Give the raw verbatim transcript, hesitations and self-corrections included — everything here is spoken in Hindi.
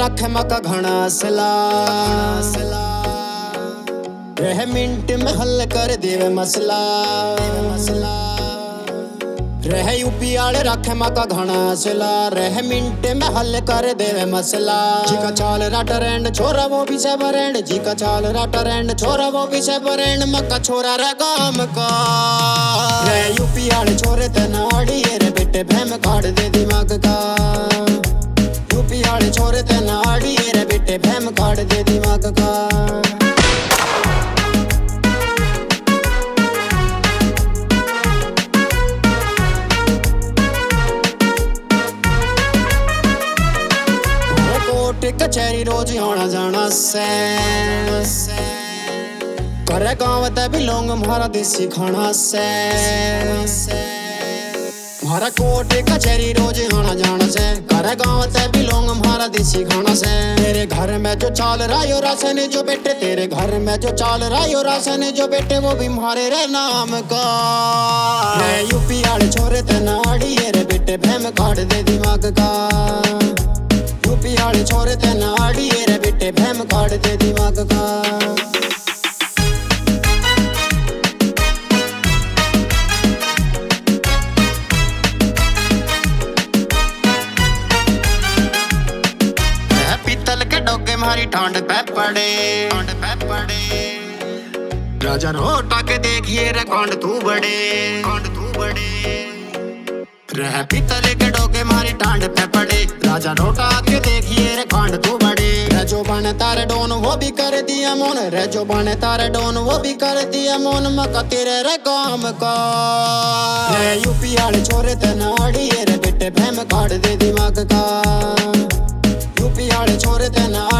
रख मका घना सला रह मिनट में हल कर देवे मसला मसला रह यूपी आले रख मका घना सला रह मिनट में हल कर देवे मसला जी का चाल राटा रैंड छोरा वो भी से बरेंड जी का चाल राटा रैंड छोरा वो भी से बरेंड मका छोरा रे काम का रह यूपी आले छोरे ते नाड़ी रे बेटे भैम काट दे दिमाग का यूपी आले छोरे ते नाड़ी रे बेटे भैम काट दे दिमाग का कचहरी रोज आना जाना से करे गाँव ते भी लोग हमारा देसी खाना से हमारा कोट कचहरी रोज आना जाना से करे गाँव ते भी लोग हमारा देसी खाना से तेरे घर में जो चाल रहा यो राशन जो बेटे तेरे घर में जो चाल रहा यो राशन जो बेटे वो भी हमारे रे नाम का यूपी आले छोरे ते नाड़ी रे बेटे भैम काट दे दिमाग का यूपी आले छोरे ते नाड़ी रे बेटे भैम काट दे दिमाग का पीतल के डोके मारी ठंड पे पड़े ठंड पे पड़े राजा रोटा के देखिए रे कौन तू बड़े कौन तू बड़े रह पीतल के डोके मारी टांड पे पड़े राजा रोटा के देखिए रे कांड तू बड़े रे जो बने तारे डोन वो भी कर दिया मोन रे जो बने तारे डोन वो भी कर दिया मोन मका तेरे रे काम का रे यूपी आले छोरे ते नाड़ी रे बेटे भैम काट दे दिमाग का यूपी आले छोरे ते नाड़ी